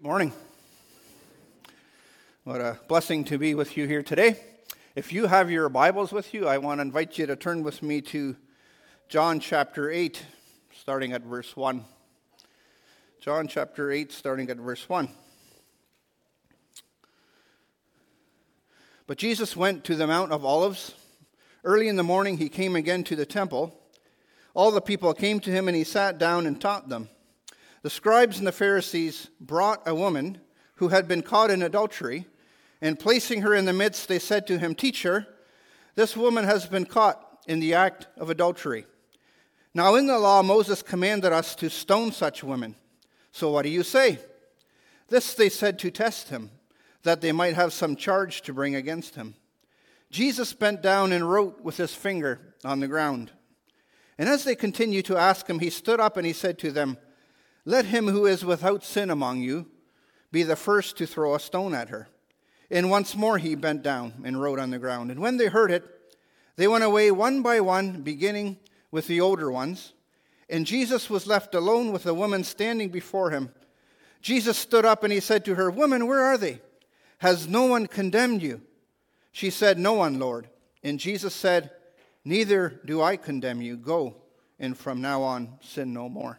Morning. What a blessing to be with you here today. If you have your Bibles with you, I want to invite you to turn with me to John chapter 8, starting at verse 1. John chapter 8, starting at verse 1. But Jesus went to the Mount of Olives. Early in the morning he came again to the temple. All the people came to him, and he sat down and taught them. The scribes and the Pharisees brought a woman who had been caught in adultery, and placing her in the midst, they said to him, "Teacher, this woman has been caught in the act of adultery. Now in the law Moses commanded us to stone such women. So what do you say?" This they said to test him, that they might have some charge to bring against him. Jesus bent down and wrote with his finger on the ground. And as they continued to ask him, he stood up and he said to them, "Let him who is without sin among you be the first to throw a stone at her." And once more he bent down and wrote on the ground. And when they heard it, they went away one by one, beginning with the older ones. And Jesus was left alone with a woman standing before him. Jesus stood up and he said to her, "Woman, where are they? Has no one condemned you?" She said, "No one, Lord." And Jesus said, "Neither do I condemn you. Go, and from now on sin no more."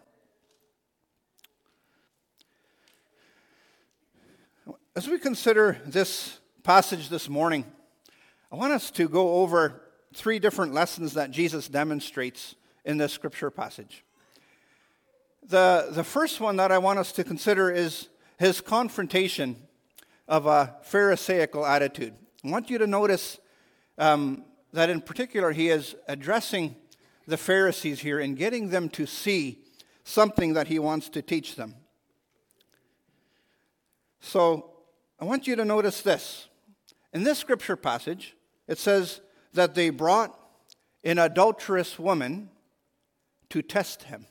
As we consider this passage this morning, I want us to go over three different lessons that Jesus demonstrates in this scripture passage. The first one that I want us to consider is his confrontation of a Pharisaical attitude. I want you to notice that in particular he is addressing the Pharisees here and getting them to see something that he wants to teach them. So I want you to notice this. In this scripture passage, it says that they brought an adulterous woman to test him.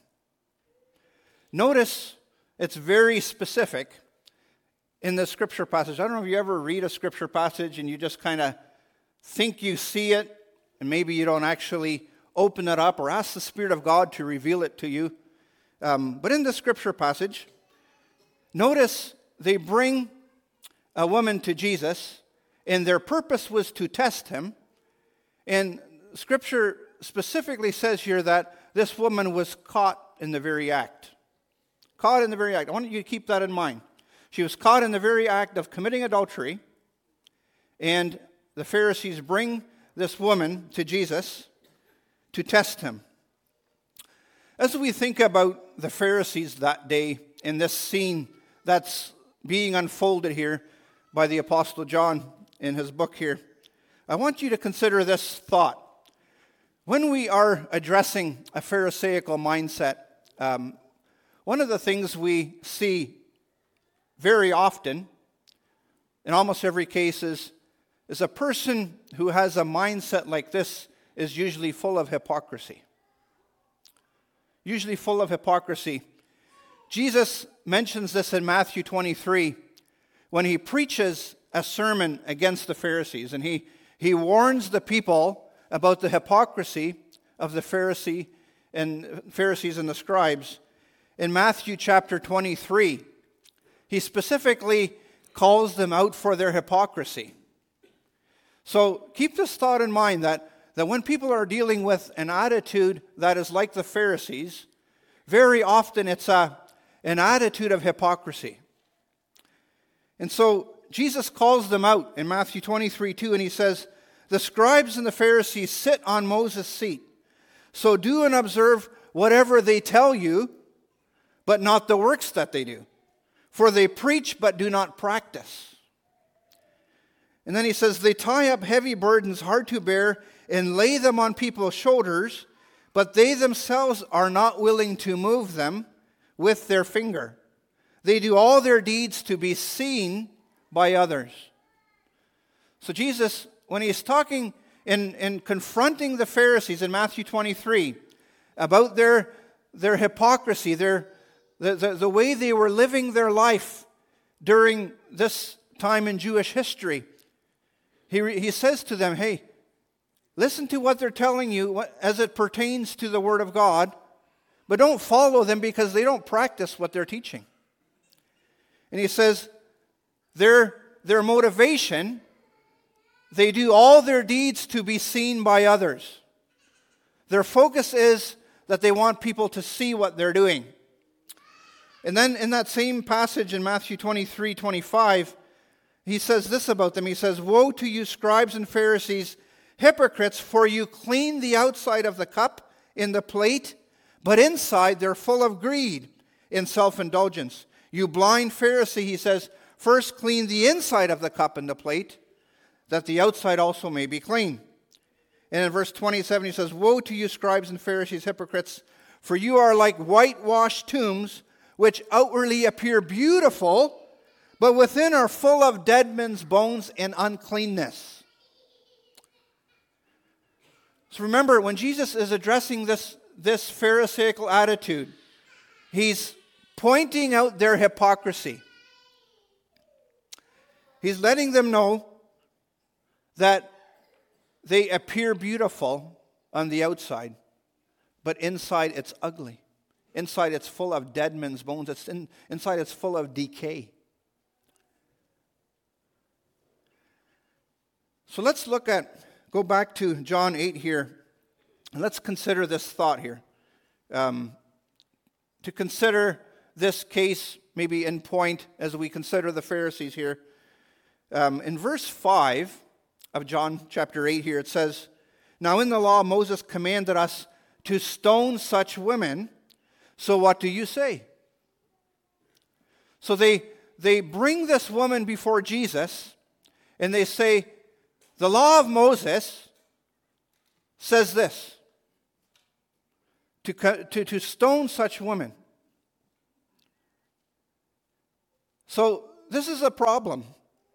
Notice it's very specific in this scripture passage. I don't know if you ever read a scripture passage and you just kind of think you see it, and maybe you don't actually open it up or ask the Spirit of God to reveal it to you. But in the scripture passage, notice they bring a woman to Jesus, and their purpose was to test him. And Scripture specifically says here that this woman was caught in the very act. Caught in the very act. I want you to keep that in mind. She was caught in the very act of committing adultery, and the Pharisees bring this woman to Jesus to test him. As we think about the Pharisees that day in this scene that's being unfolded here by the Apostle John in his book here, I want you to consider this thought. When we are addressing a Pharisaical mindset, one of the things we see very often, in almost every case, is a person who has a mindset like this is usually full of hypocrisy. Usually full of hypocrisy. Jesus mentions this in Matthew 23 when he preaches a sermon against the Pharisees, and he warns the people about the hypocrisy of the Pharisees and the scribes. In Matthew chapter 23, he specifically calls them out for their hypocrisy. So keep this thought in mind that when people are dealing with an attitude that is like the Pharisees, very often it's an attitude of hypocrisy. And so Jesus calls them out in Matthew 23:2, and he says, "The scribes and the Pharisees sit on Moses' seat. So do and observe whatever they tell you, but not the works that they do. For they preach but do not practice." And then he says, "They tie up heavy burdens hard to bear and lay them on people's shoulders, but they themselves are not willing to move them with their finger. They do all their deeds to be seen by others." So Jesus, when he's talking and confronting the Pharisees in Matthew 23 about their hypocrisy, the way they were living their life during this time in Jewish history, he says to them, "Hey, listen to what they're telling you as it pertains to the Word of God, but don't follow them because they don't practice what they're teaching." And he says their motivation, they do all their deeds to be seen by others. Their focus is that they want people to see what they're doing. And then in that same passage in Matthew 23:25, he says this about them. He says, "Woe to you, scribes and Pharisees, hypocrites, for you clean the outside of the cup and the plate, but inside they're full of greed and self-indulgence. You blind Pharisee," he says, "first clean the inside of the cup and the plate, that the outside also may be clean." And in verse 27 he says, "Woe to you, scribes and Pharisees, hypocrites, for you are like whitewashed tombs, which outwardly appear beautiful, but within are full of dead men's bones and uncleanness." So remember, when Jesus is addressing this Pharisaical attitude, he's pointing out their hypocrisy. He's letting them know that they appear beautiful on the outside, but inside it's ugly. Inside it's full of dead men's bones. Inside it's full of decay. So let's go back to John 8 here, and let's consider this thought here. To consider this case maybe in point as we consider the Pharisees here. In verse 5 of John chapter 8 here, it says, "Now in the law Moses commanded us to stone such women. So what do you say?" So they bring this woman before Jesus, and they say, the law of Moses says this, to stone such women. So this is a problem.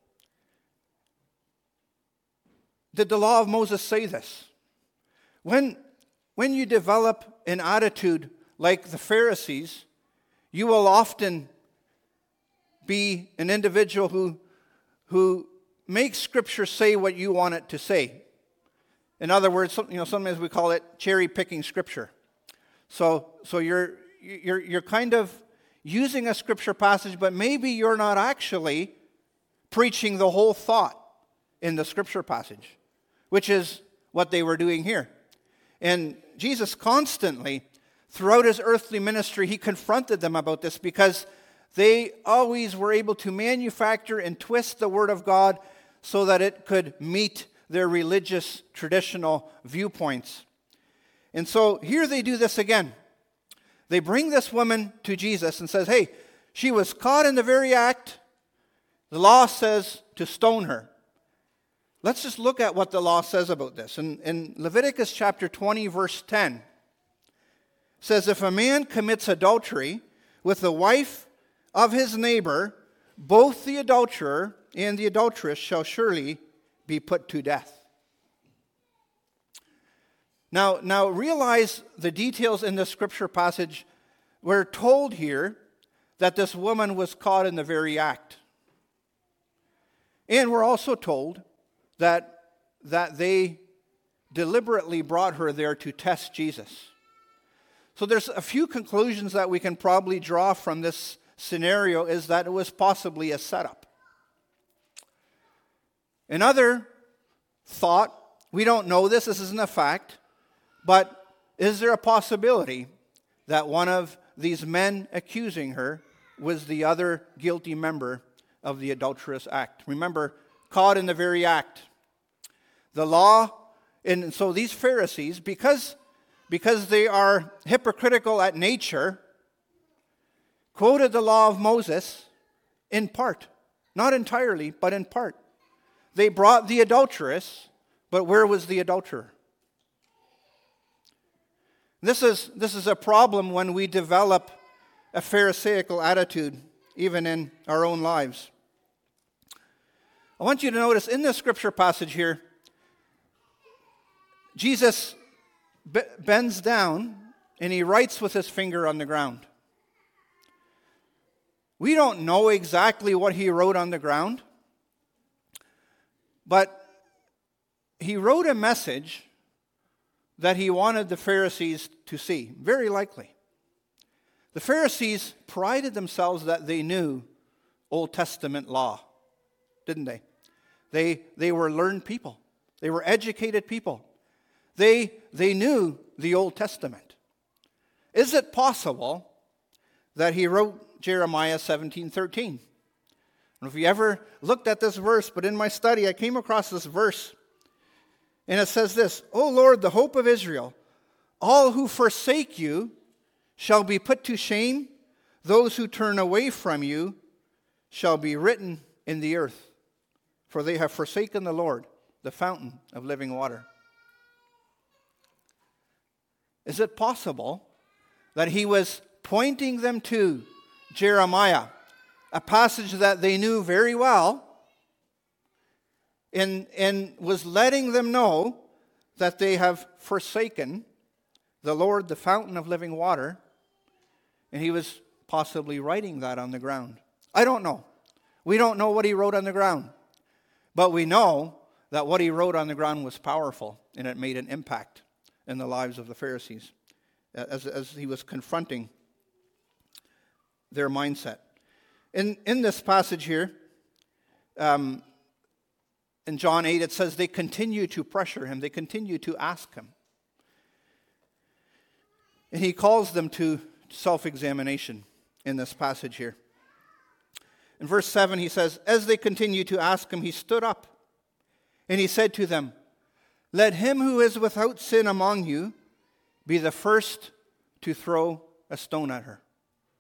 Did the law of Moses say this? When you develop an attitude like the Pharisees, you will often be an individual who makes Scripture say what you want it to say. In other words, sometimes we call it cherry picking Scripture. So you're kind of using a Scripture passage, but maybe you're not actually preaching the whole thought in the Scripture passage, which is what they were doing here. And Jesus constantly, throughout his earthly ministry, he confronted them about this because they always were able to manufacture and twist the Word of God so that it could meet their religious, traditional viewpoints. And so here they do this again. They bring this woman to Jesus and says, hey, she was caught in the very act. The law says to stone her. Let's just look at what the law says about this. In Leviticus chapter 20, verse 10, it says, if a man commits adultery with the wife of his neighbor, both the adulterer and the adulteress shall surely be put to death. Now realize the details in this scripture passage. We're told here that this woman was caught in the very act. And we're also told that they deliberately brought her there to test Jesus. So there's a few conclusions that we can probably draw from this scenario, is that it was possibly a setup. Another thought, we don't know this isn't a fact, but is there a possibility that one of these men accusing her was the other guilty member of the adulterous act? Remember, caught in the very act. The law, and so these Pharisees, because they are hypocritical at nature, quoted the law of Moses in part. Not entirely, but in part. They brought the adulteress, but where was the adulterer? This is a problem when we develop a Pharisaical attitude, even in our own lives. I want you to notice in this scripture passage here, Jesus bends down and he writes with his finger on the ground. We don't know exactly what he wrote on the ground, but he wrote a message that he wanted the Pharisees to see, very likely. The Pharisees prided themselves that they knew Old Testament law, didn't they? They were learned people. They were educated people. They knew the Old Testament. Is it possible that he wrote Jeremiah 17:13? I don't know if you ever looked at this verse, but in my study I came across this verse. And it says this, O Lord, the hope of Israel, all who forsake you shall be put to shame. Those who turn away from you shall be written in the earth. For they have forsaken the Lord, the fountain of living water. Is it possible that he was pointing them to Jeremiah, a passage that they knew very well, and was letting them know that they have forsaken the Lord, the fountain of living water, and he was possibly writing that on the ground? I don't know. We don't know what he wrote on the ground, but we know that what he wrote on the ground was powerful, and it made an impact in the lives of the Pharisees as he was confronting their mindset. In this passage here, in John 8, it says they continue to pressure him. They continue to ask him. And he calls them to self-examination in this passage here. In verse 7, he says, as they continued to ask him, he stood up and he said to them, let him who is without sin among you be the first to throw a stone at her.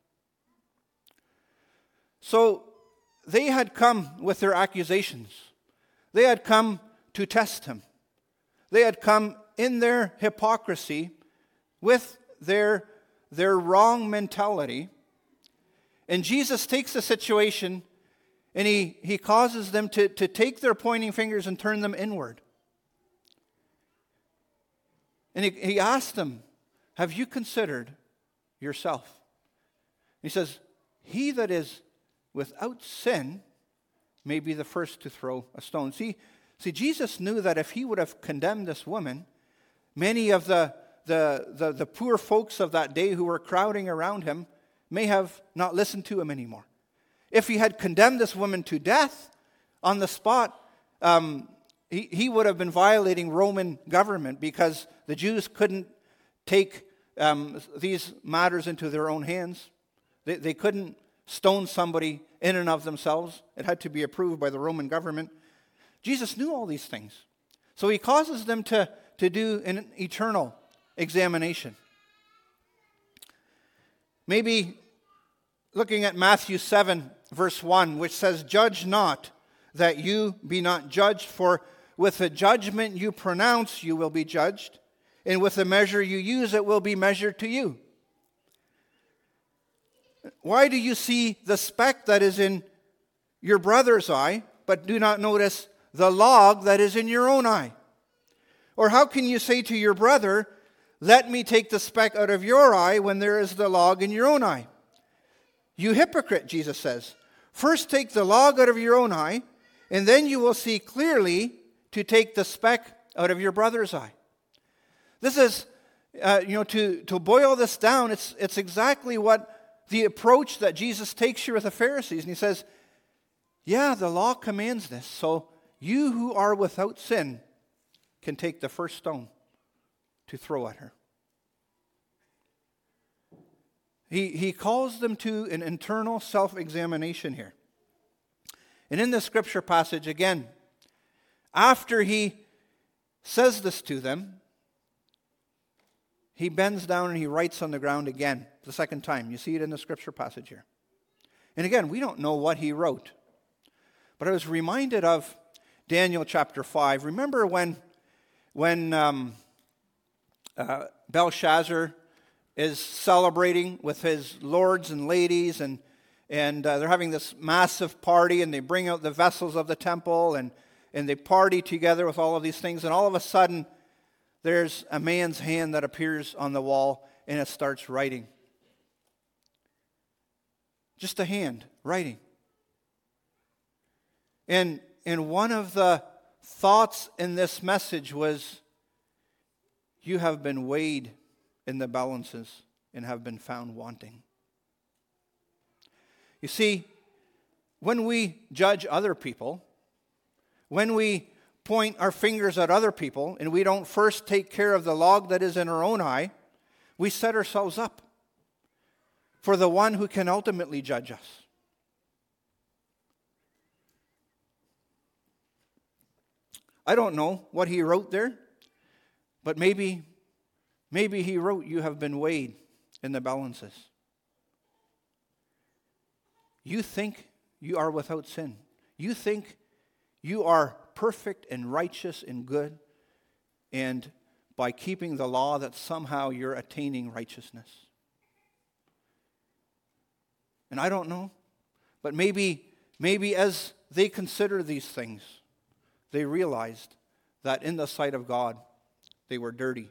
So they had come with their accusations. They had come to test him. They had come in their hypocrisy with their wrong mentality. And Jesus takes the situation and he causes them to take their pointing fingers and turn them inward. And he asked them, have you considered yourself? He says, he that is without sin may be the first to throw a stone. See, Jesus knew that if he would have condemned this woman, many of the poor folks of that day who were crowding around him may have not listened to him anymore. If he had condemned this woman to death on the spot, he would have been violating Roman government, because the Jews couldn't take these matters into their own hands. They couldn't stone somebody in and of themselves. It had to be approved by the Roman government. Jesus knew all these things. So he causes them to do an eternal examination. Maybe looking at Matthew 7, verse 1, which says, judge not, that you be not judged, for with the judgment you pronounce you will be judged, and with the measure you use it will be measured to you. Why do you see the speck that is in your brother's eye, but do not notice the log that is in your own eye? Or how can you say to your brother, let me take the speck out of your eye, when there is the log in your own eye? You hypocrite, Jesus says. First take the log out of your own eye, and then you will see clearly to take the speck out of your brother's eye. This is, to boil this down, it's exactly what the approach that Jesus takes here with the Pharisees. And he says, yeah, the law commands this. So you who are without sin can take the first stone to throw at her. He calls them to an internal self-examination here. And in the scripture passage, again, after he says this to them, he bends down and he writes on the ground again, the second time. You see it in the scripture passage here. And again, we don't know what he wrote. But I was reminded of Daniel chapter 5. Remember when Belshazzar is celebrating with his lords and ladies, and they're having this massive party, and they bring out the vessels of the temple, and they party together with all of these things, and all of a sudden, there's a man's hand that appears on the wall, and it starts writing. Just a hand writing. And one of the thoughts in this message was, you have been weighed in the balances and have been found wanting. You see, when we judge other people, when we point our fingers at other people, and we don't first take care of the log that is in our own eye, we set ourselves up for the one who can ultimately judge us. I don't know what he wrote there, but maybe he wrote, "You have been weighed in the balances. You think you are without sin. You think you are perfect and righteous and good, and by keeping the law that somehow you're attaining righteousness." And I don't know, but maybe as they consider these things, they realized that in the sight of God, they were dirty.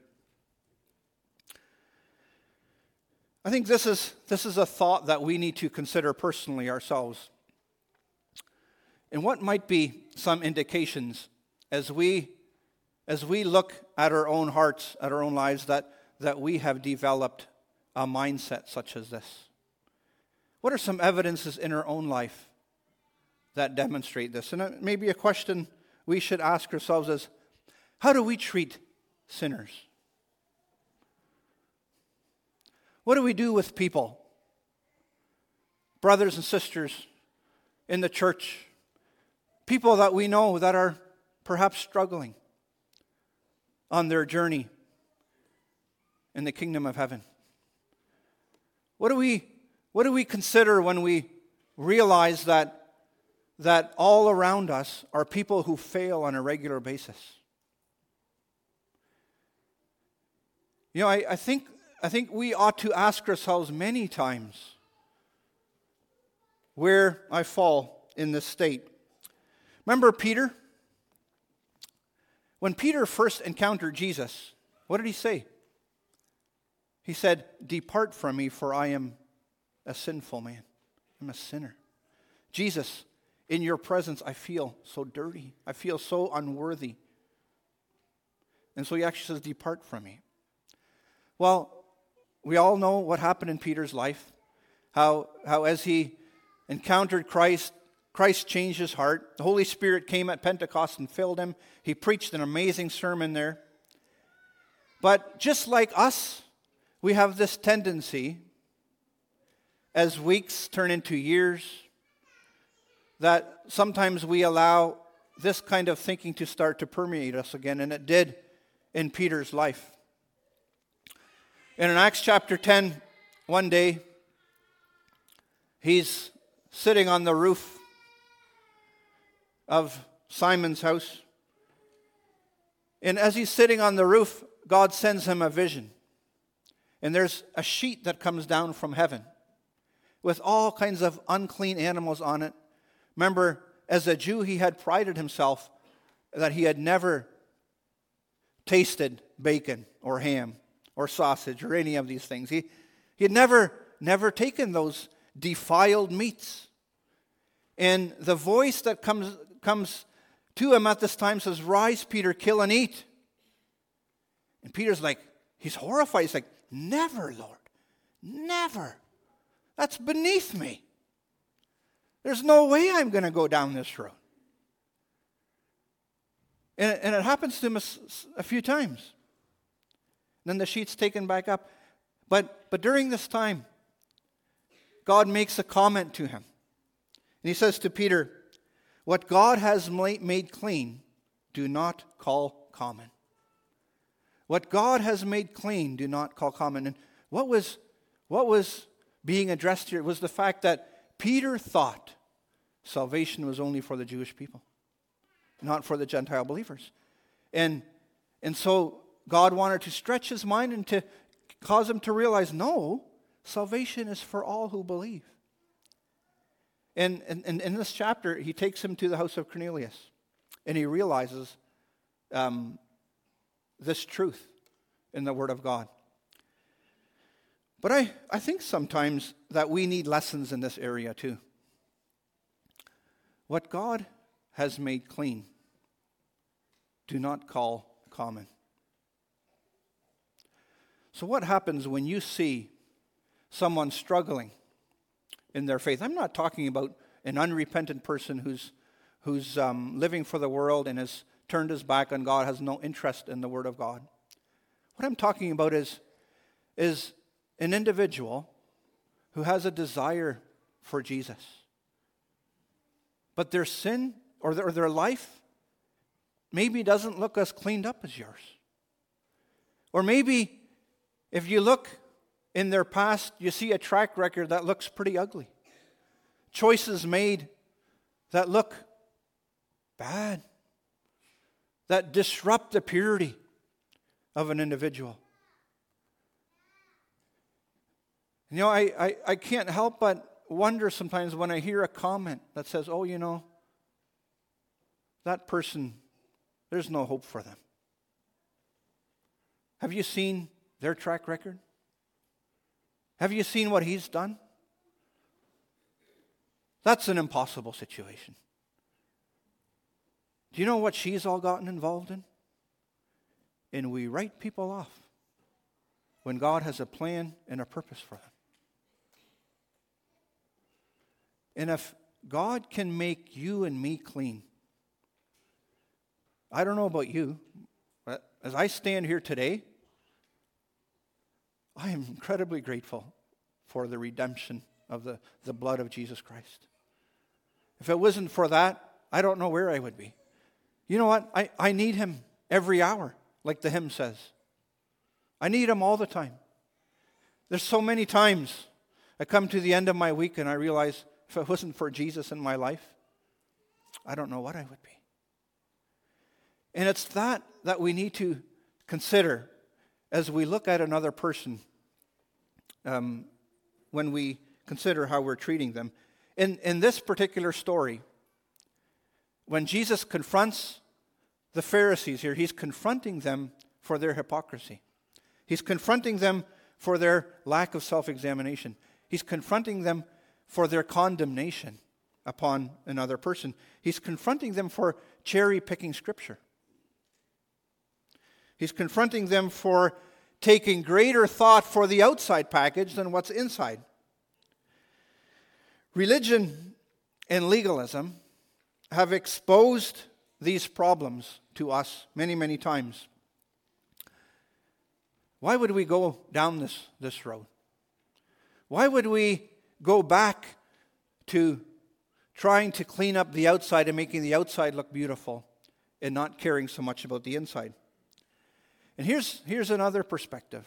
I think this is a thought that we need to consider personally ourselves. And what might be some indications as we look at our own hearts, at our own lives, that we have developed a mindset such as this? What are some evidences in our own life that demonstrate this? And maybe a question we should ask ourselves is, how do we treat sinners? What do we do with people, brothers and sisters in the church, people that we know that are perhaps struggling on their journey in the kingdom of heaven? What do we consider when we realize that all around us are people who fail on a regular basis? You know, I think we ought to ask ourselves many times where I fall in this state. Remember Peter? When Peter first encountered Jesus, what did he say? He said, "Depart from me, for I am a sinful man. I'm a sinner. Jesus, in your presence, I feel so dirty. I feel so unworthy." And so he actually says, "Depart from me." Well, we all know what happened in Peter's life. How as he encountered Christ changed his heart. The Holy Spirit came at Pentecost and filled him. He preached an amazing sermon there. But just like us, we have this tendency, as weeks turn into years, that sometimes we allow this kind of thinking to start to permeate us again, and it did in Peter's life. And in Acts chapter 10, one day, he's sitting on the roof of Simon's house. And as he's sitting on the roof, God sends him a vision. And there's a sheet that comes down from heaven with all kinds of unclean animals on it. Remember, as a Jew, he had prided himself that he had never tasted bacon or ham or sausage or any of these things. He had never taken those defiled meats. And the voice that comes to him at this time says, "Rise, Peter, kill and eat." And Peter's like, he's horrified. He's like, "Never, Lord, never. That's beneath me. There's no way I'm going to go down this road." And it happens to him a few times. Then the sheet's taken back up. But during this time, God makes a comment to him. And he says to Peter, "What God has made clean, do not call common." What God has made clean, do not call common. And what was being addressed here was the fact that Peter thought salvation was only for the Jewish people, not for the Gentile believers. And so God wanted to stretch his mind and to cause him to realize, no, salvation is for all who believe. And in this chapter, he takes him to the house of Cornelius, and he realizes this truth in the Word of God. But I think sometimes that we need lessons in this area too. What God has made clean, do not call common. So what happens when you see someone struggling in their faith? I'm not talking about an unrepentant person who's living for the world and has turned his back on God, has no interest in the Word of God. What I'm talking about is an individual who has a desire for Jesus. But their sin or their life maybe doesn't look as cleaned up as yours. Or maybe if you look in their past, you see a track record that looks pretty ugly. Choices made that look bad, that disrupt the purity of an individual. You know, I can't help but wonder sometimes when I hear a comment that says, oh, you know, that person, there's no hope for them. Have you seen their track record? Have you seen what he's done? That's an impossible situation. Do you know what she's all gotten involved in? And we write people off when God has a plan and a purpose for them. And if God can make you and me clean, I don't know about you, but as I stand here today, I am incredibly grateful for the redemption of the blood of Jesus Christ. If it wasn't for that, I don't know where I would be. You know what? I need Him every hour, like the hymn says. I need Him all the time. There's so many times I come to the end of my week and I realize if it wasn't for Jesus in my life, I don't know what I would be. And it's that we need to consider as we look at another person when we consider how we're treating them. In this particular story, when Jesus confronts the Pharisees here, He's confronting them for their hypocrisy. He's confronting them for their lack of self-examination. He's confronting them for their condemnation upon another person. He's confronting them for cherry-picking Scripture. He's confronting them for taking greater thought for the outside package than what's inside. Religion and legalism have exposed these problems to us many, many times. Why would we go down this road? Why would we go back to trying to clean up the outside and making the outside look beautiful and not caring so much about the inside? And here's another perspective.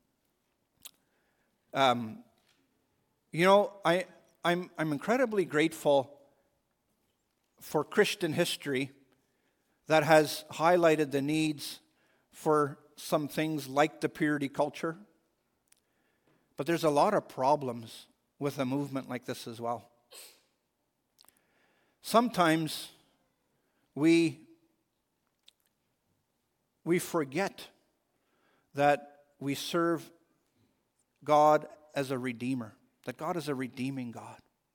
You know, I'm incredibly grateful for Christian history that has highlighted the needs for some things like the purity culture. But there's a lot of problems with a movement like this as well. Sometimes we forget that we serve God as a redeemer, that God is a redeeming God.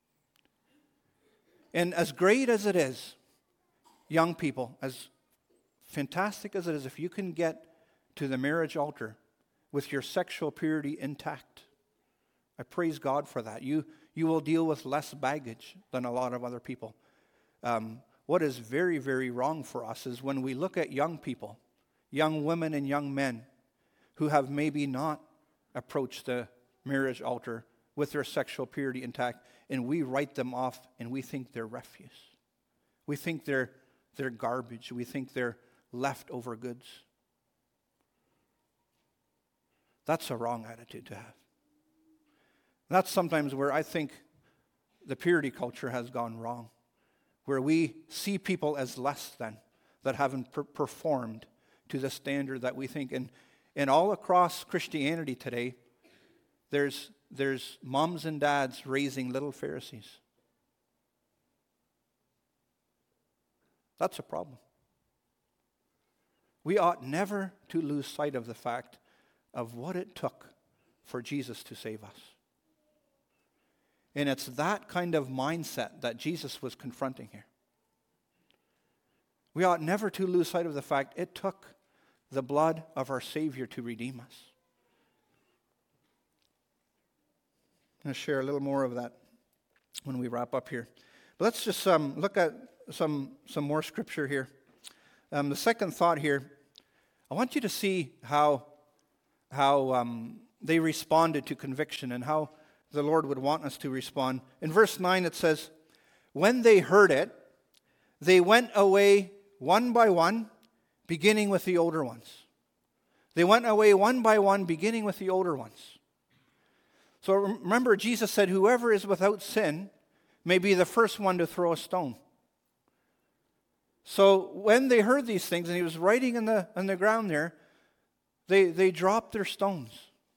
And as great as it is, young people, as fantastic as it is, if you can get to the marriage altar with your sexual purity intact, I praise God for that. You will deal with less baggage than a lot of other people. What is very, very wrong for us is when we look at young people, young women and young men who have maybe not approached the marriage altar with their sexual purity intact, and we write them off and we think they're refuse. We think they're garbage. We think they're leftover goods. That's a wrong attitude to have. That's sometimes where I think the purity culture has gone wrong, where we see people as less than, that haven't performed to the standard that we think. And all across Christianity today, there's moms and dads raising little Pharisees. That's a problem. We ought never to lose sight of the fact of what it took for Jesus to save us. And it's that kind of mindset that Jesus was confronting here. We ought never to lose sight of the fact it took the blood of our Savior to redeem us. I'm going to share a little more of that when we wrap up here. Let's just look at some more scripture here. The second thought here, I want you to see how they responded to conviction and how the Lord would want us to respond. In verse 9 it says, when they heard it, they went away one by one, beginning with the older ones. They went away one by one, beginning with the older ones. So remember, Jesus said, whoever is without sin may be the first one to throw a stone. So when they heard these things, and he was writing on the ground there, they dropped their stones.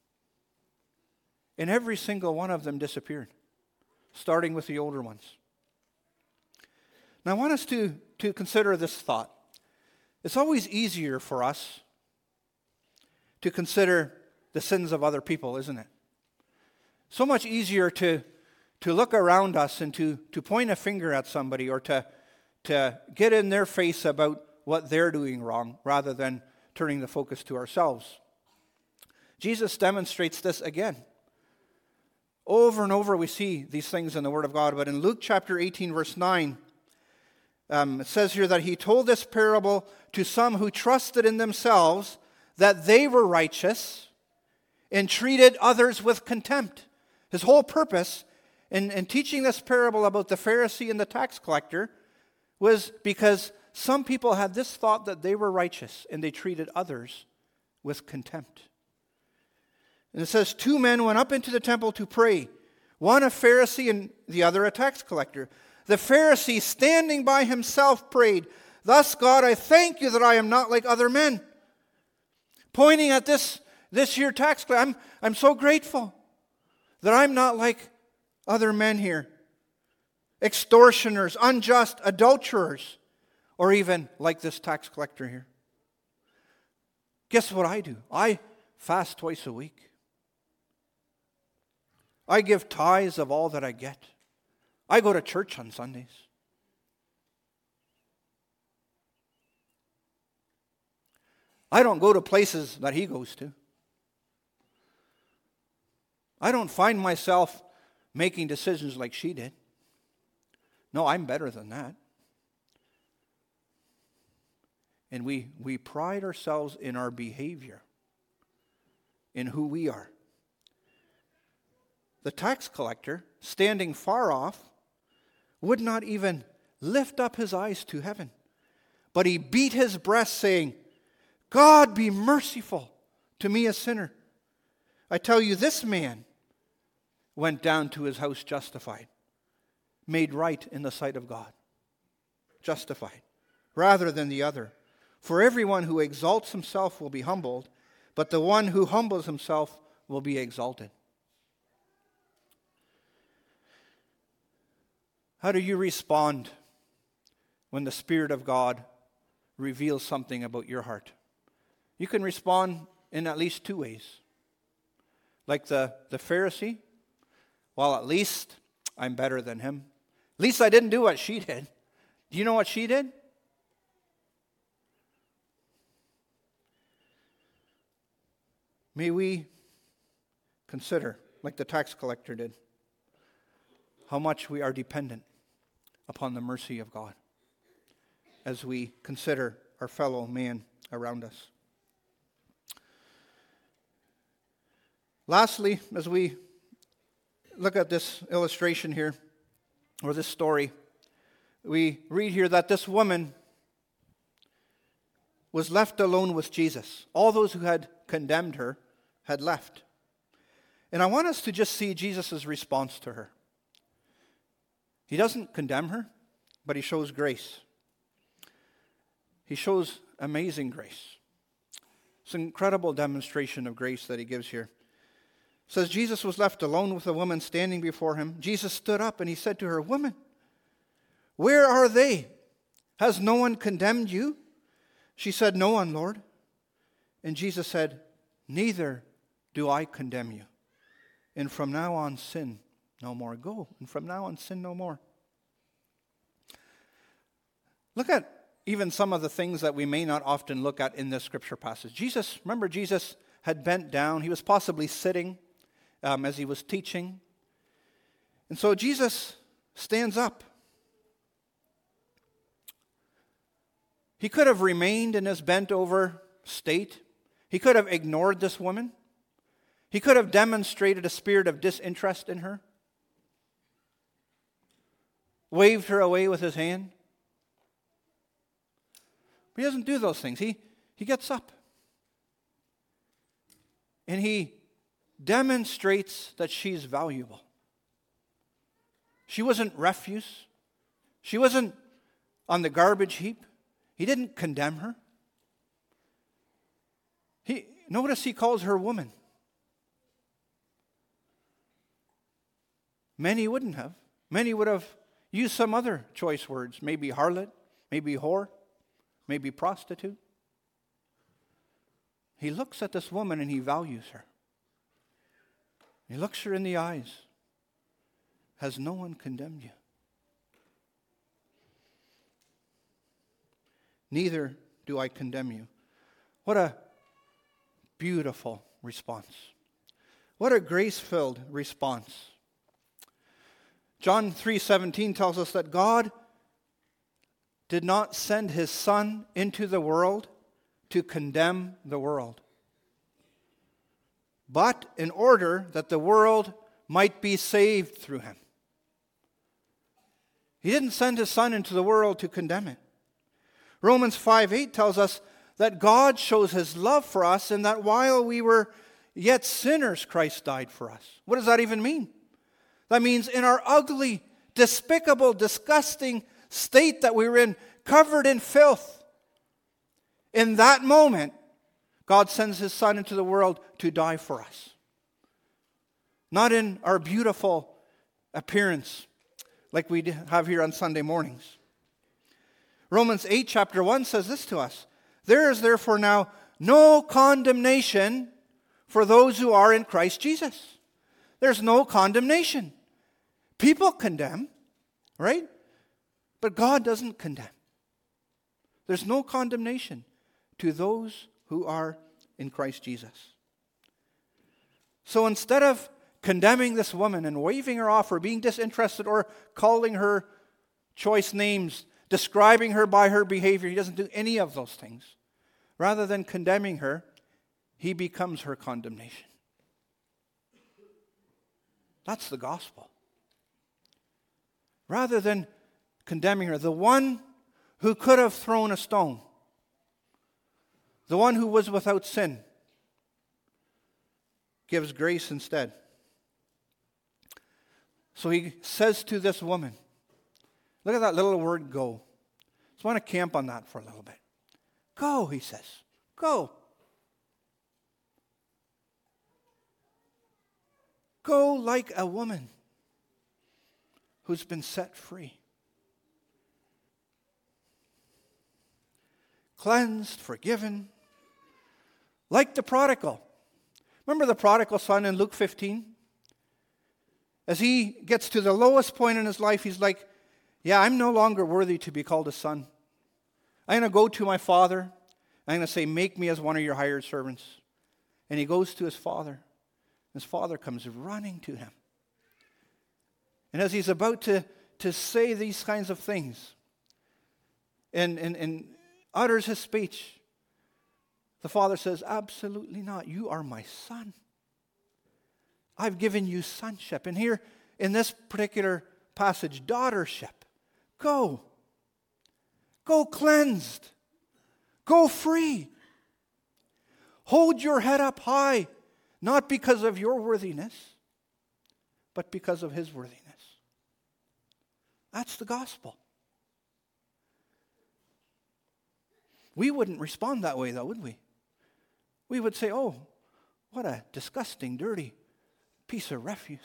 And every single one of them disappeared, starting with the older ones. Now I want us to consider this thought. It's always easier for us to consider the sins of other people, isn't it? So much easier to look around us and to point a finger at somebody or to get in their face about what they're doing wrong rather than turning the focus to ourselves. Jesus demonstrates this again. Over and over we see these things in the Word of God, but in Luke chapter 18, verse 9, it says here that he told this parable to some who trusted in themselves that they were righteous and treated others with contempt. His whole purpose in teaching this parable about the Pharisee and the tax collector was because some people had this thought that they were righteous and they treated others with contempt. And it says, 2 men went up into the temple to pray, one a Pharisee and the other a tax collector. The Pharisee, standing by himself, prayed, "Thus, God, I thank you that I am not like other men." Pointing at this here tax collector, I'm so grateful that I'm not like other men here. Extortioners, unjust, adulterers, or even like this tax collector here. Guess what I do? I fast twice a week. I give tithes of all that I get. I go to church on Sundays. I don't go to places that he goes to. I don't find myself making decisions like she did. No, I'm better than that. And we pride ourselves in our behavior, in who we are. The tax collector, standing far off, would not even lift up his eyes to heaven, but he beat his breast, saying, "God, be merciful to me, a sinner." I tell you, this man went down to his house justified, made right in the sight of God, justified, rather than the other. For everyone who exalts himself will be humbled, but the one who humbles himself will be exalted. How do you respond when the Spirit of God reveals something about your heart? You can respond in at least 2 ways. Like the Pharisee, well, at least I'm better than him. At least I didn't do what she did. Do you know what she did? May we consider, like the tax collector did, how much we are dependent upon the mercy of God as we consider our fellow man around us. Lastly, as we look at this illustration here, or this story, we read here that this woman was left alone with Jesus. All those who had condemned her had left. And I want us to just see Jesus' response to her. He doesn't condemn her, but he shows grace. He shows amazing grace. It's an incredible demonstration of grace that he gives here. It says, Jesus was left alone with a woman standing before him. Jesus stood up and he said to her, "Woman, where are they? Has no one condemned you?" She said, "No one, Lord." And Jesus said, "Neither do I condemn you. And from now on, sin no more. Go, and from now on, sin no more." Look at even some of the things that we may not often look at in this scripture passage. Jesus had bent down. He was possibly sitting as he was teaching. And so Jesus stands up He could have remained in his bent over state. He could have ignored this woman. He could have demonstrated a spirit of disinterest in her, waved her away with his hand. But he doesn't do those things. He gets up. And he demonstrates that she's valuable. She wasn't refuse. She wasn't on the garbage heap. He didn't condemn her. Notice he calls her woman. Many wouldn't have. Many would have used some other choice words. Maybe harlot, maybe whore, maybe prostitute. He looks at this woman and he values her. He looks her in the eyes. Has no one condemned you? Neither do I condemn you. What a beautiful response. What a grace-filled response. John 3:17 tells us that God did not send his Son into the world to condemn the world, but in order that the world might be saved through him. He didn't send his Son into the world to condemn it. Romans 5:8 tells us that God shows his love for us in that while we were yet sinners, Christ died for us. What does that even mean? That means in our ugly, despicable, disgusting state that we were in, covered in filth, in that moment, God sends his Son into the world to die for us. Not in our beautiful appearance like we have here on Sunday mornings. Romans 8, chapter 1 says this to us. There is therefore now no condemnation for those who are in Christ Jesus. There's no condemnation. People condemn, right? But God doesn't condemn. There's no condemnation to those who are in Christ Jesus. So instead of condemning this woman and waving her off or being disinterested or calling her choice names, describing her by her behavior, he doesn't do any of those things. Rather than condemning her, he becomes her condemnation. That's the gospel. Rather than condemning her, the one who could have thrown a stone, the one who was without sin, gives grace instead. So he says to this woman, look at that little word go. Just want to camp on that for a little bit. Go, he says. Go. Go like a woman who's been set free. Cleansed, forgiven. Like the prodigal. Remember the prodigal son in Luke 15? As he gets to the lowest point in his life, he's like, yeah, I'm no longer worthy to be called a son. I'm going to go to my father. I'm going to say, make me as one of your hired servants. And he goes to his father. His father comes running to him. And as he's about to say these kinds of things and utters his speech, the father says, absolutely not. You are my son. I've given you sonship. And here in this particular passage, daughtership. Go. Go cleansed. Go free. Hold your head up high, not because of your worthiness, but because of his worthiness. That's the gospel. We wouldn't respond that way, though, would we? We would say, oh, what a disgusting, dirty piece of refuse.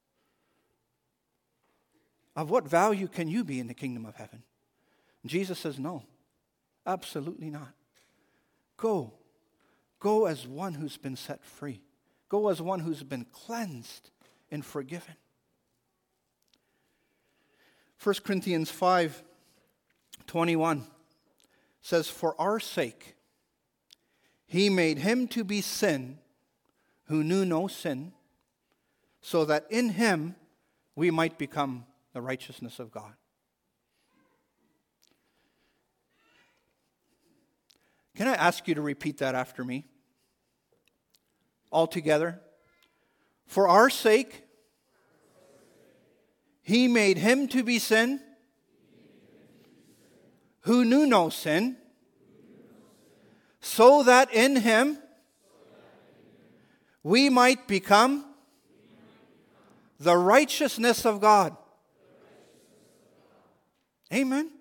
Of what value can you be in the kingdom of heaven? And Jesus says, no, absolutely not. Go. Go as one who's been set free. Go as one who's been cleansed and forgiven. 1 Corinthians 5:21 says, for our sake, he made him to be sin who knew no sin, so that in him we might become the righteousness of God. Can I ask you to repeat that after me? All together. For our sake, he made him to be sin who knew no sin, so that in him we might become the righteousness of God. Amen.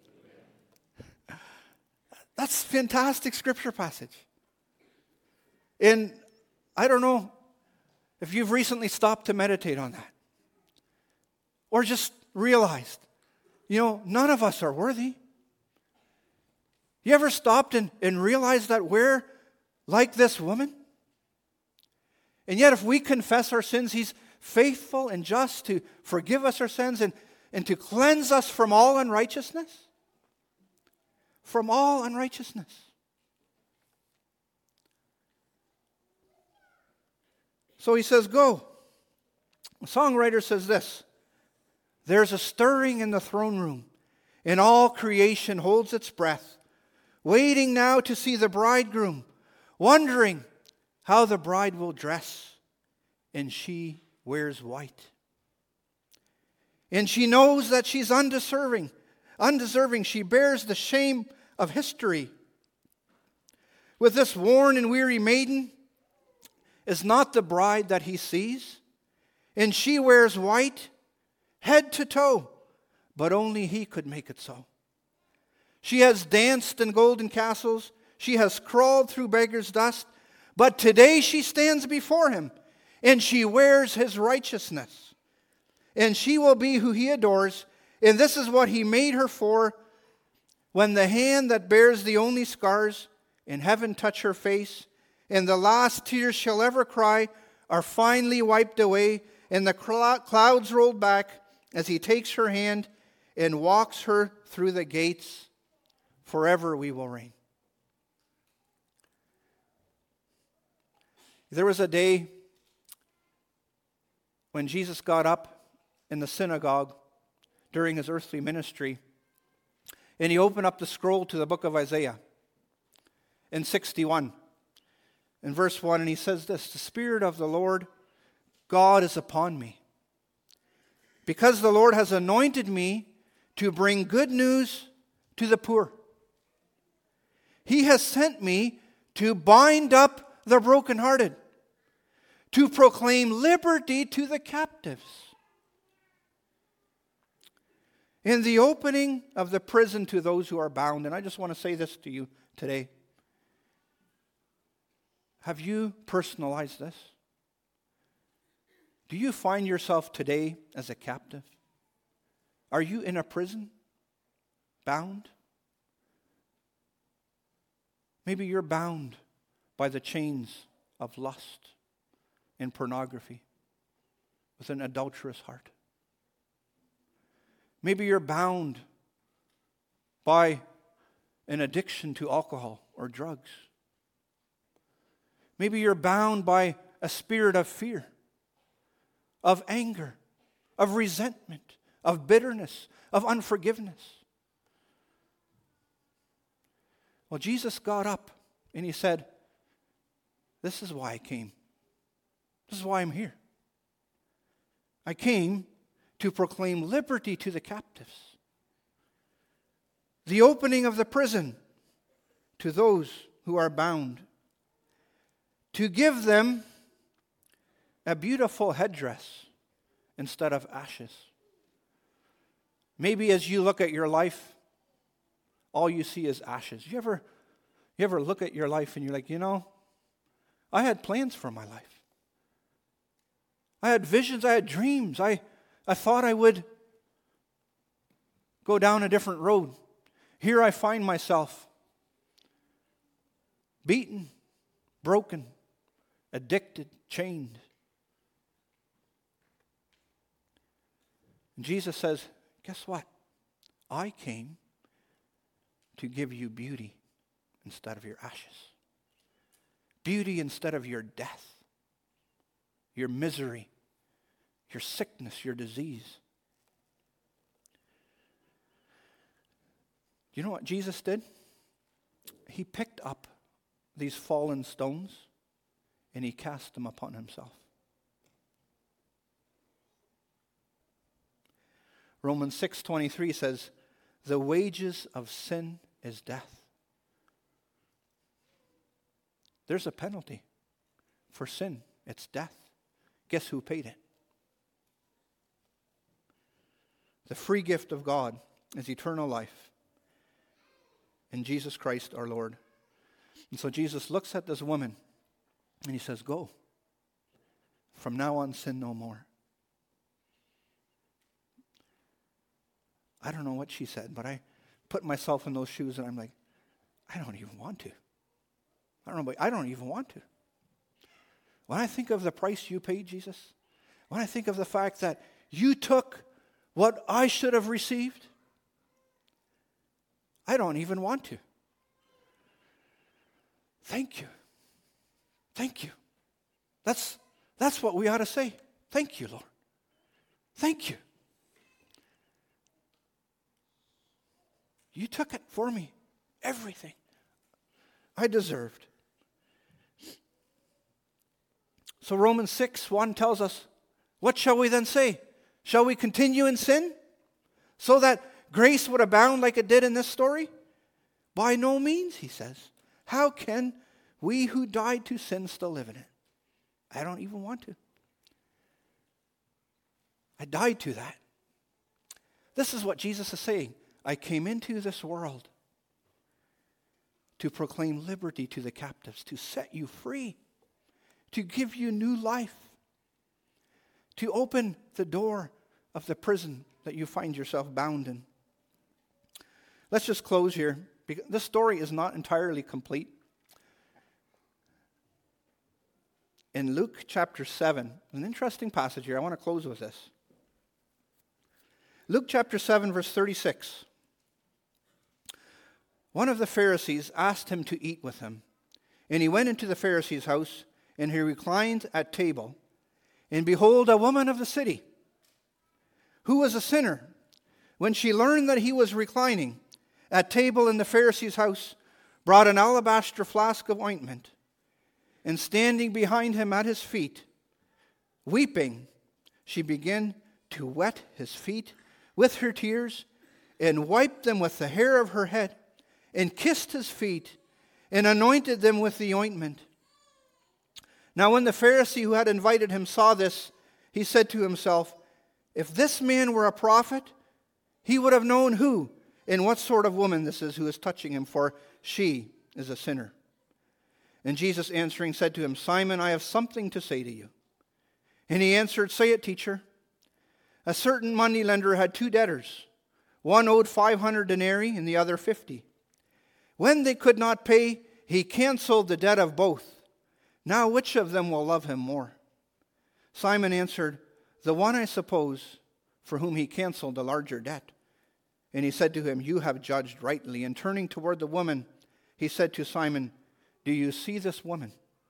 That's a fantastic scripture passage. And I don't know if you've recently stopped to meditate on that. Or just realized, none of us are worthy. You ever stopped and realized that we're like this woman? And yet if we confess our sins, he's faithful and just to forgive us our sins and to cleanse us from all unrighteousness. From all unrighteousness. So he says, go. The songwriter says this: there's a stirring in the throne room, and all creation holds its breath, waiting now to see the bridegroom, wondering how the bride will dress, and she wears white. And she knows that she's undeserving. She bears the shame of history. With this worn and weary maiden is not the bride that he sees, and she wears white head to toe, but only he could make it so. She has danced in golden castles, she has crawled through beggars' dust, but today she stands before him, and she wears his righteousness. And she will be who he adores, and this is what he made her for. When the hand that bears the only scars in heaven touch her face, and the last tears she'll ever cry are finally wiped away, and the clouds rolled back as he takes her hand and walks her through the gates, forever we will reign. There was a day when Jesus got up in the synagogue during his earthly ministry, and he opened up the scroll to the book of Isaiah in 61. In verse 1, and he says this: the Spirit of the Lord God is upon me, because the Lord has anointed me to bring good news to the poor. He has sent me to bind up the brokenhearted, to proclaim liberty to the captives, and the opening of the prison to those who are bound. And I just want to say this to you today. Have you personalized this? Do you find yourself today as a captive? Are you in a prison? Bound? Maybe you're bound by the chains of lust and pornography with an adulterous heart. Maybe you're bound by an addiction to alcohol or drugs. Maybe you're bound by a spirit of fear, of anger, of resentment, of bitterness, of unforgiveness. Well, Jesus got up and he said, this is why I came. This is why I'm here. I came to proclaim liberty to the captives, the opening of the prison to those who are bound, to give them a beautiful headdress instead of ashes. Maybe as you look at your life, all you see is ashes. You ever look at your life and you're like, I had plans for my life. I had visions, I had dreams. I thought I would go down a different road. Here I find myself beaten, broken, addicted, chained. And Jesus says, guess what? I came to give you beauty instead of your ashes. Beauty instead of your death, your misery, your sickness, your disease. You know what Jesus did? he picked up these fallen stones and he cast them upon himself. Romans 6:23 says, the wages of sin is death. There's a penalty for sin. It's death. Guess who paid it? The free gift of God is eternal life in Jesus Christ our Lord. And so Jesus looks at this woman and he says, go. From now on, sin no more. I don't know what she said, but I put myself in those shoes and I'm like, I don't even want to. I don't even want to. When I think of the price you paid, Jesus, when I think of the fact that you took what I should have received, I don't even want to. Thank you. Thank you. That's what we ought to say. Thank you, Lord. Thank you. You took it for me. Everything I deserved. So Romans 6:1 tells us, what shall we then say? Shall we continue in sin so that grace would abound like it did in this story? By no means, he says. How can we who died to sin still live in it? I don't even want to. I died to that. This is what Jesus is saying. I came into this world to proclaim liberty to the captives, to set you free, to give you new life, to open the door of the prison that you find yourself bound in. Let's just close here, because this story is not entirely complete. In Luke chapter 7, an interesting passage here. I want to close with this. Luke chapter 7, verse 36. One of the Pharisees asked him to eat with him. And he went into the Pharisee's house, and he reclined at table. And behold, a woman of the city, who was a sinner, when she learned that he was reclining at table in the Pharisee's house, brought an alabaster flask of ointment, and standing behind him at his feet, weeping, she began to wet his feet with her tears, and wiped them with the hair of her head, and kissed his feet, and anointed them with the ointment. Now when the Pharisee who had invited him saw this, he said to himself, if this man were a prophet, he would have known who and what sort of woman this is who is touching him, for she is a sinner. And Jesus answering said to him, Simon, I have something to say to you. And he answered, say it, teacher. A certain moneylender had 2 debtors. One owed 500 denarii and the other 50. When they could not pay, he canceled the debt of both. Now which of them will love him more? Simon answered, the one, I suppose, for whom he canceled the larger debt. And he said to him, you have judged rightly. And turning toward the woman, he said to Simon, do you see this woman?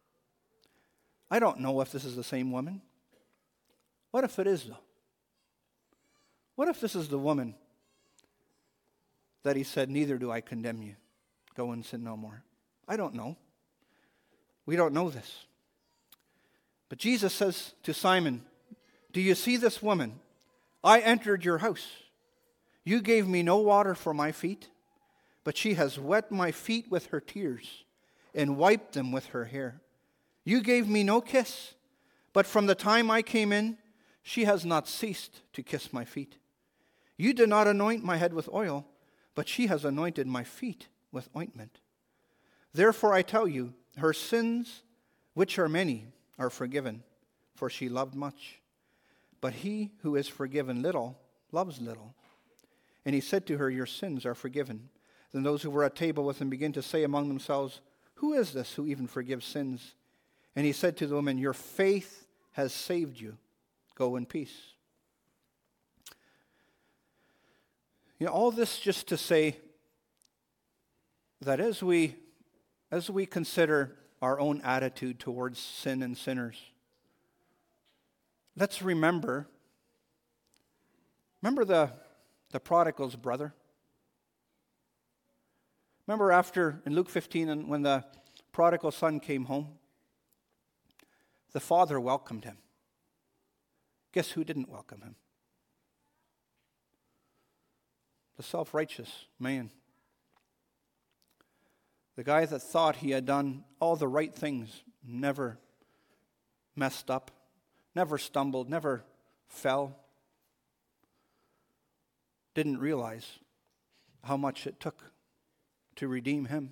I don't know if this is the same woman. What if it is, though? What if this is the woman that he said, neither do I condemn you. Go and sin no more. I don't know. We don't know this. But Jesus says to Simon, do you see this woman? I entered your house. You gave me no water for my feet, but she has wet my feet with her tears and wiped them with her hair. You gave me no kiss, but from the time I came in, she has not ceased to kiss my feet. You did not anoint my head with oil, but she has anointed my feet with ointment. Therefore I tell you, her sins, which are many, are forgiven, for she loved much. But he who is forgiven little loves little. And he said to her, your sins are forgiven. Then those who were at table with him began to say among themselves, who is this who even forgives sins? And he said to the woman, your faith has saved you. Go in peace. You know, all this just to say that as we consider our own attitude towards sin and sinners, let's remember the prodigal's brother. Remember after, in Luke 15, and when the prodigal son came home, the father welcomed him. Guess who didn't welcome him? The self-righteous man. The guy that thought he had done all the right things, never messed up, never stumbled, never fell, didn't realize how much it took to redeem him.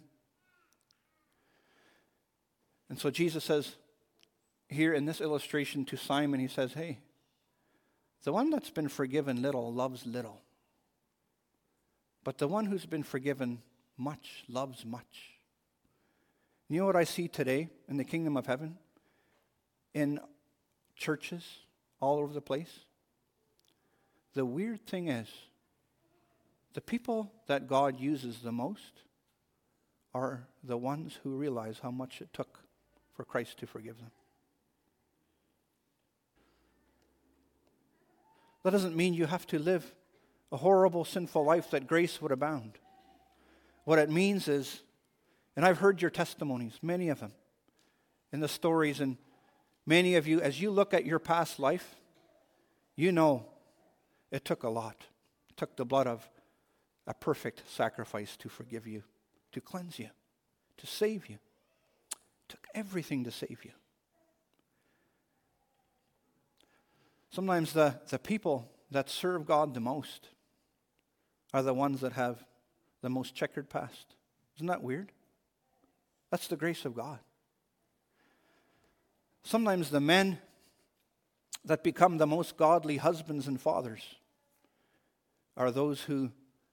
And so Jesus says here in this illustration to Simon, he says, hey, the one that's been forgiven little loves little. But the one who's been forgiven much loves much. You know what I see today in the kingdom of heaven? In churches all over the place? The weird thing is, the people that God uses the most are the ones who realize how much it took for Christ to forgive them. That doesn't mean you have to live a horrible, sinful life that grace would abound. What it means is, and I've heard your testimonies, many of them, in the stories, and many of you, as you look at your past life, you know it took a lot. It took the blood of a perfect sacrifice to forgive you, to cleanse you, to save you. It took everything to save you. Sometimes the people that serve God the most are the ones that have the most checkered past. Isn't that weird? That's the grace of God. Sometimes the men that become the most godly husbands and fathers are those who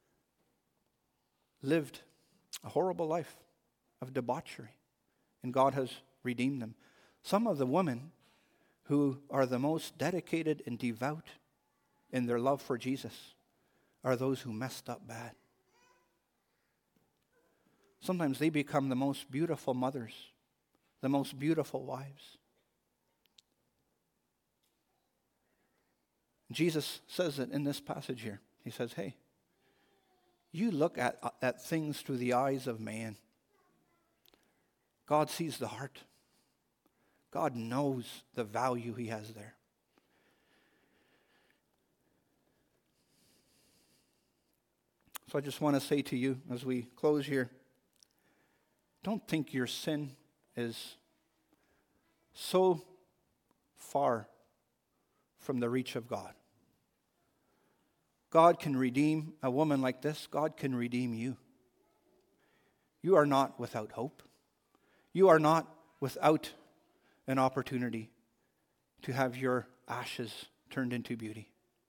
lived a horrible life of debauchery, and God has redeemed them. Some of the women who are the most dedicated and devout in their love for Jesus are those who messed up bad. Sometimes they become the most beautiful mothers, the most beautiful wives. Jesus says it in this passage here. He says, hey, you look at things through the eyes of man. God sees the heart. God knows the value he has there. So I just want to say to you as we close here, don't think your sin is so far from the reach of God. God can redeem a woman like this. God can redeem you. You are not without hope. You are not without an opportunity to have your ashes turned into beauty.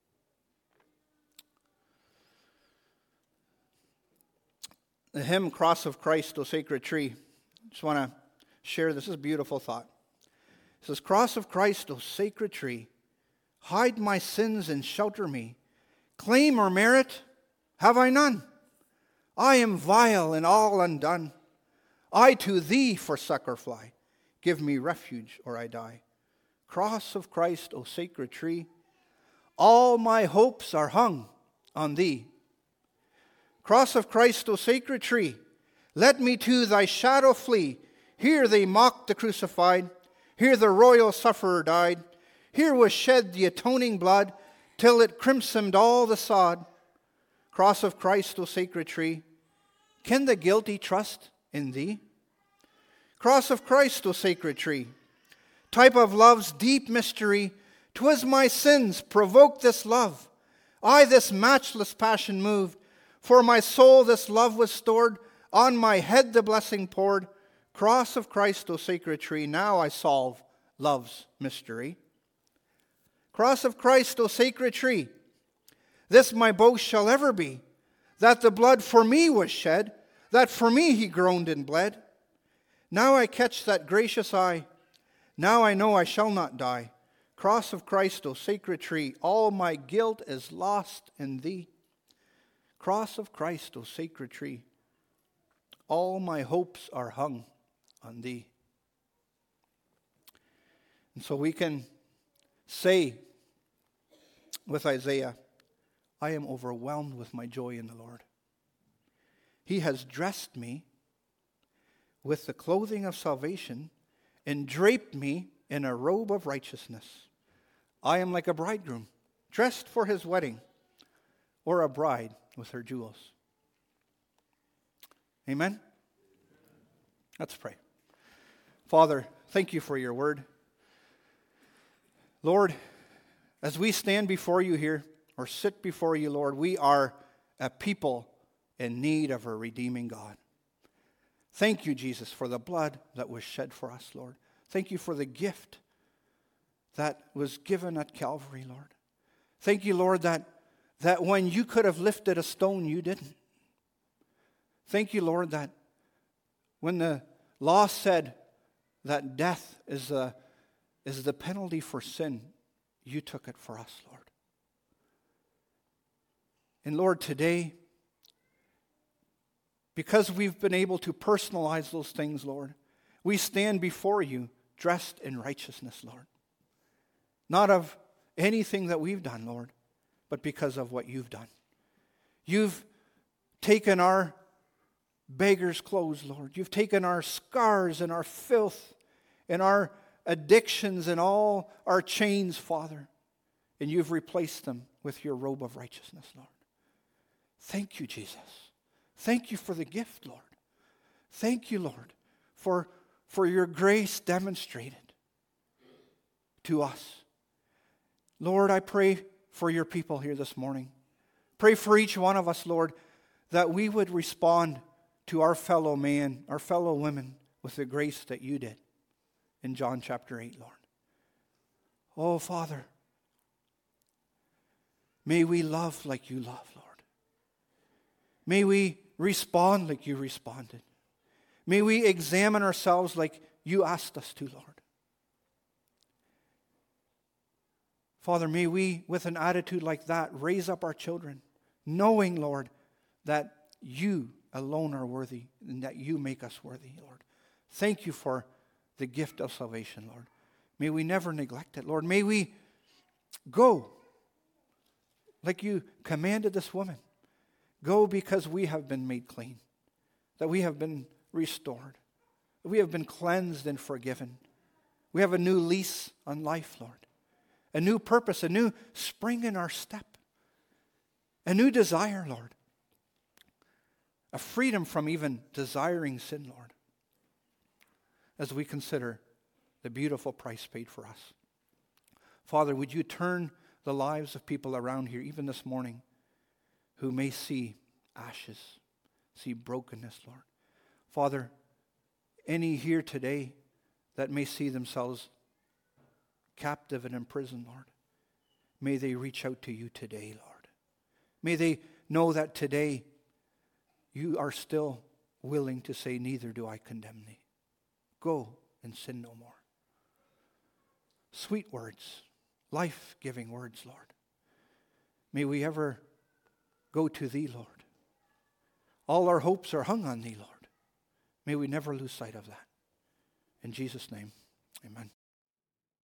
The hymn, Cross of Christ, O Sacred Tree. I just want to share this. This is a beautiful thought. It says, Cross of Christ, O sacred tree, hide my sins and shelter me. Claim or merit have I none. I am vile and all undone. I to thee for succor fly. Give me refuge or I die. Cross of Christ, O sacred tree, all my hopes are hung on thee. Cross of Christ, O sacred tree, let me to thy shadow flee. Here they mocked the crucified. Here the royal sufferer died. Here was shed the atoning blood, till it crimsoned all the sod. Cross of Christ, O sacred tree, can the guilty trust in thee? Cross of Christ, O sacred tree, type of love's deep mystery, 'twas my sins provoked this love. I this matchless passion moved. For my soul this love was stored, on my head the blessing poured. Cross of Christ, O sacred tree, now I solve love's mystery. Cross of Christ, O sacred tree, this my boast shall ever be, that the blood for me was shed, that for me he groaned and bled. Now I catch that gracious eye, now I know I shall not die. Cross of Christ, O sacred tree, all my guilt is lost in thee. Cross of Christ, O sacred tree, all my hopes are hung on thee. And so we can say with Isaiah, I am overwhelmed with my joy in the Lord. He has dressed me with the clothing of salvation and draped me in a robe of righteousness. I am like a bridegroom dressed for his wedding, or a bride with her jewels. Amen? Let's pray. Father, thank you for your word. Lord, as we stand before you here, or sit before you, Lord, we are a people in need of a redeeming God. Thank you, Jesus, for the blood that was shed for us, Lord. Thank you for the gift that was given at Calvary, Lord. Thank you, Lord, that when you could have lifted a stone, you didn't. Thank you, Lord, that when the law said that death is the penalty for sin, you took it for us, Lord. And Lord, today, because we've been able to personalize those things, Lord, we stand before you dressed in righteousness, Lord. Not of anything that we've done, Lord, but because of what you've done. You've taken our beggar's clothes, Lord. You've taken our scars and our filth and our addictions and all our chains, Father, and you've replaced them with your robe of righteousness, Lord. Thank you, Jesus. Thank you for the gift, Lord. Thank you, Lord, for your grace demonstrated to us. Lord, I pray for your people here this morning. Pray for each one of us, Lord, that we would respond to our fellow man, our fellow women, with the grace that you did in John chapter 8, Lord. Oh, Father, may we love like you love, Lord. May we respond like you responded. May we examine ourselves like you asked us to, Lord. Father, may we, with an attitude like that, raise up our children, knowing, Lord, that you alone are worthy and that you make us worthy, Lord. Thank you for the gift of salvation, Lord. May we never neglect it, Lord. May we go like you commanded this woman. Go because we have been made clean, that we have been restored, that we have been cleansed and forgiven. We have a new lease on life, Lord. A new purpose, a new spring in our step. A new desire, Lord. A freedom from even desiring sin, Lord. As we consider the beautiful price paid for us. Father, would you turn the lives of people around here, even this morning, who may see ashes, see brokenness, Lord. Father, any here today that may see themselves captive and imprisoned, Lord, may they reach out to you today, Lord. May they know that today you are still willing to say, neither do I condemn thee. Go and sin no more. Sweet words, life-giving words, Lord. May we ever go to thee, Lord. All our hopes are hung on thee, Lord. May we never lose sight of that. In Jesus' name, amen.